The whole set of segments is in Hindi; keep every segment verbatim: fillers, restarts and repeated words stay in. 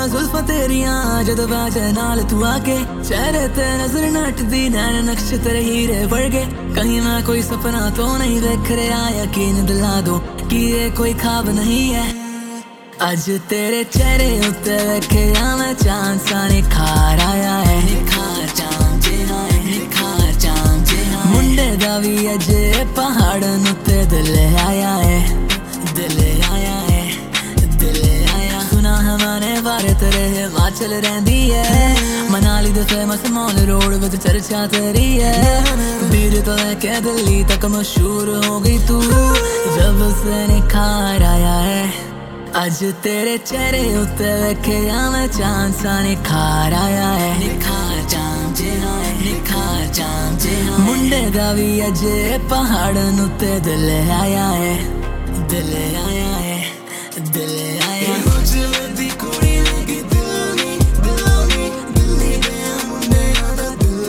जुल्फां तेरियां जदों बाजे नाल तू आके चेहरे ते नजर नटदी नैन नक्श तेरे हीरे वर्गे कहीं मैं कोई सपना तो नहीं देख रहा यकीन दिला दो कि ये कोई ख्वाब नहीं है अज तेरे चेहरे उत्ते वेखिया मैं चांद सा निखार आया है निखार चांद जिहा है निखार चांद जिहा मुंडे दा वी अज पहाड़न उत्ते दिल आया है दिल आया है दिल आया सुना है मैंने बारे तेरे हिमाचल रहंदी है मनाली दे फेमस मॉल रोड विच चर्चा तेरी है बीर तो लेके दिल्ली तक मशहूर हो गई तू जब से निखार आया है अज तेरे चेहरे उत्ते वेखिया मैं चांद सा निखार आया है निखार चांद जिहा है निखार चांद जिहा मुंडे दा वी अज पहाड़न उत्ते दिल आया है दिल आया है दिल आया मुझे कुड़ी लगी दिल नी दिल नी दिल नी गया मुंडे दा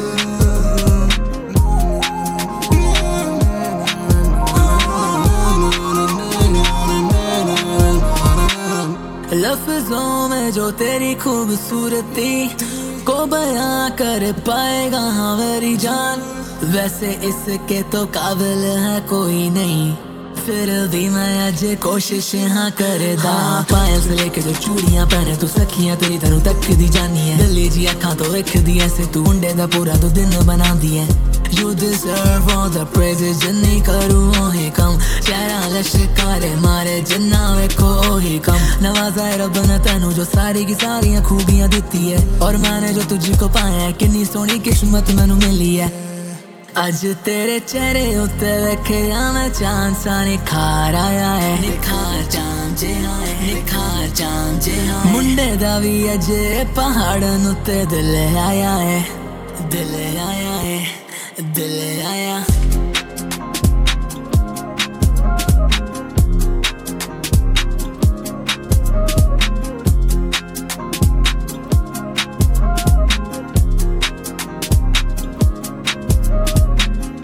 दिल लफ्जों में जो तेरी खूबसूरती को बयां कर पाएगा हाँ मेरी जान वैसे इसके तो काबिल है कोई नहीं फिर भी मैं अज कोशिश हाँ करदा पायल से लेके जो चूड़ियां पहने तू सखियां तेरी तरह तक दी जानी है दिल्ली जी अखां तो वेखदी ऐसे तू मुंडे दा पूरा तो दिन बनांदी है You deserve all the praises जिन्नी करूँ ओही कम चेहरा लश्कारे मारे जिन्ना वेखो ओही कम नवाजा है रब ने तेनू जो सारी की सारियां खूबियां दिती है और मैंने जो तुझको पाया है कितनी सोहनी किस्मत मैनू मिली है अज तेरे चेहरे उत्ते वेखिया मैं चांद सा निखार आया है निखार चांद जिहा है निखार चांद जिहा मुंडे दा वी अज पहाड़न उत्ते दिल आया है दिल आया है दिल आया